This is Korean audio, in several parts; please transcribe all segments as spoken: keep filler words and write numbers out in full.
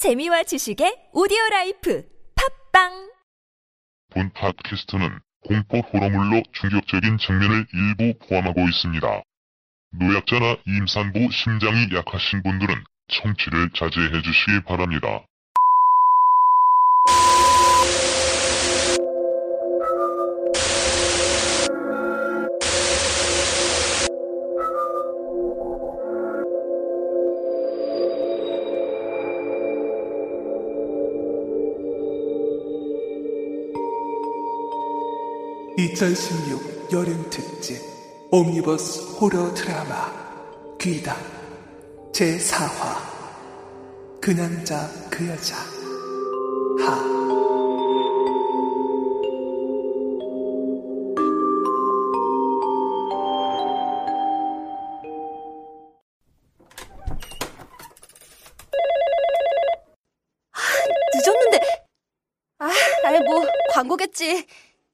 재미와 지식의 오디오라이프 팝빵. 본 팟캐스트는 공포 호러물로 충격적인 장면을 일부 포함하고 있습니다. 노약자나 임산부 심장이 약하신 분들은 청취를 자제해 주시기 바랍니다. 이천십육 여름 특집 옴니버스 호러 드라마 귀담 제사 화 그 남자 그 여자 하. 늦었는데. 아, 아이 뭐 광고겠지.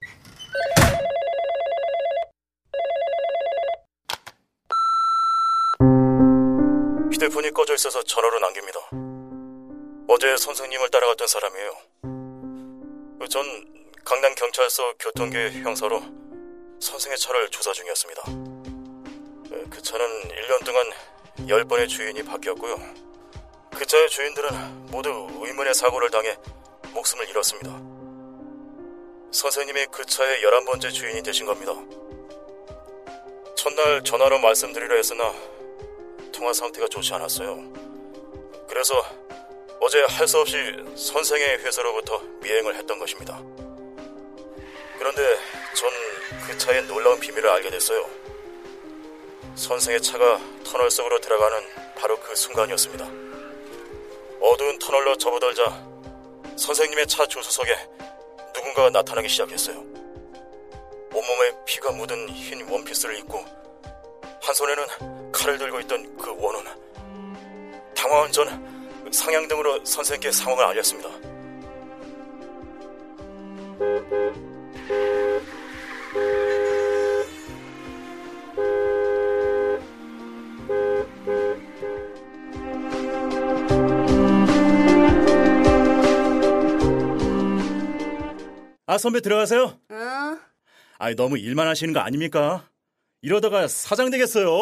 휴대폰이 꺼져 있어서 전화로 남깁니다. 어제 선생님을 따라갔던 사람이에요. 전 강남경찰서 교통계 형사로 선생의 차를 조사 중이었습니다. 그 차는 일 년 동안 열 번의 주인이 바뀌었고요. 그 차의 주인들은 모두 의문의 사고를 당해 목숨을 잃었습니다. 선생님이 그 차의 열한 번째 주인이 되신 겁니다. 첫날 전화로 말씀드리려 했으나 통화 상태가 좋지 않았어요. 그래서 어제 할 수 없이 선생의 회사로부터 미행을 했던 것입니다. 그런데 전 그 차의 놀라운 비밀을 알게 됐어요. 선생의 차가 터널 속으로 들어가는 바로 그 순간이었습니다. 어두운 터널로 접어들자 선생님의 차 조수석에 누군가가 나타나기 시작했어요. 온몸에 피가 묻은 흰 원피스를 입고 한 손에는 칼을 들고 있던 그 원훈. 당황한 전 상향등으로 선생님께 상황을 알렸습니다. 아, 선배 들어가세요. 응. 아이, 너무 일만 하시는 거 아닙니까? 이러다가 사장 되겠어요.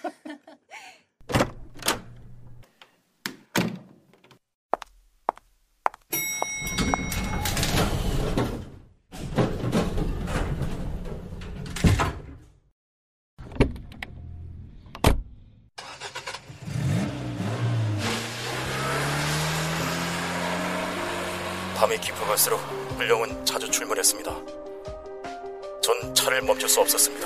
밤이 깊어갈수록 불령은 자주 출몰했습니다. 전 차를 멈출 수 없었습니다.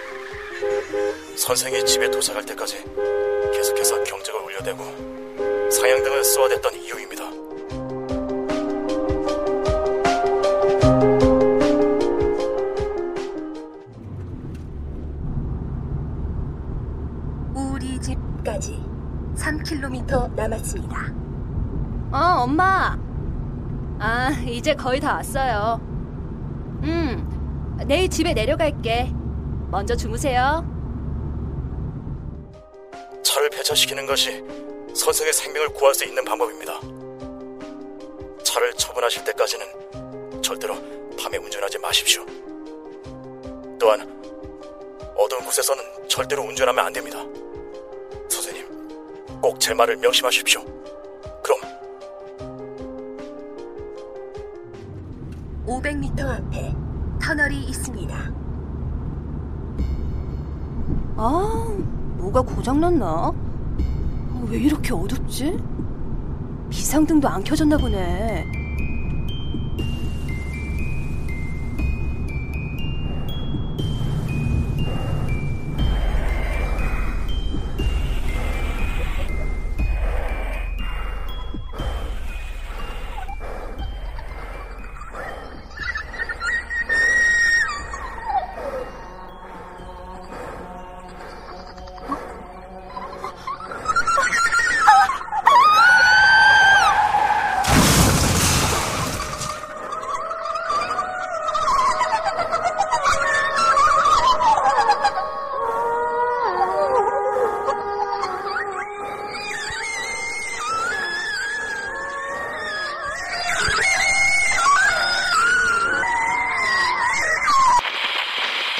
선생이 집에 도착할 때까지 계속해서 경적을 울려대고 상향등을 쏘아댔던 이유입니다. 우리 집까지 삼 킬로미터 남았습니다. 어, 엄마. 아, 이제 거의 다 왔어요. 음, 내일 집에 내려갈게. 먼저 주무세요. 차를 폐차시키는 것이 선생의 생명을 구할 수 있는 방법입니다. 차를 처분하실 때까지는 절대로 밤에 운전하지 마십시오. 또한 어두운 곳에서는 절대로 운전하면 안 됩니다. 선생님, 꼭 제 말을 명심하십시오. 그럼. 오백 미터 앞에 터널이 있습니다. 아, 뭐가 고장났나? 왜 이렇게 어둡지? 비상등도 안 켜졌나 보네.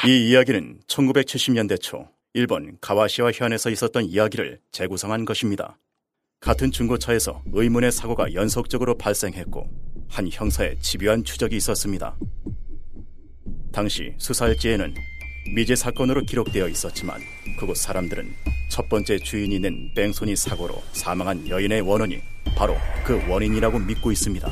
이 이야기는 천구백칠십 년대 초 일본 가와시와 현에서 있었던 이야기를 재구성한 것입니다. 같은 중고차에서 의문의 사고가 연속적으로 발생했고 한 형사의 집요한 추적이 있었습니다. 당시 수사일지에는 미제 사건으로 기록되어 있었지만 그곳 사람들은 첫 번째 주인이 낸 뺑소니 사고로 사망한 여인의 원혼이 바로 그 원인이라고 믿고 있습니다.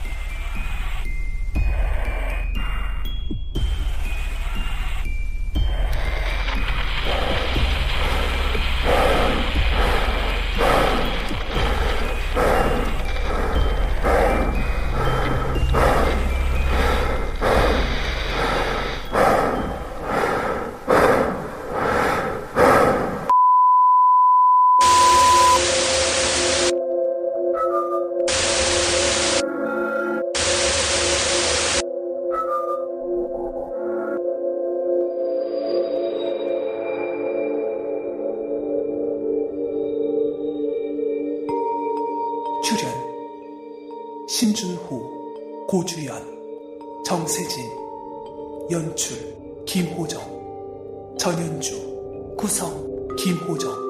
출연 신준호, 고주연, 정세진, 연출 김호정, 전현주, 구성 김호정,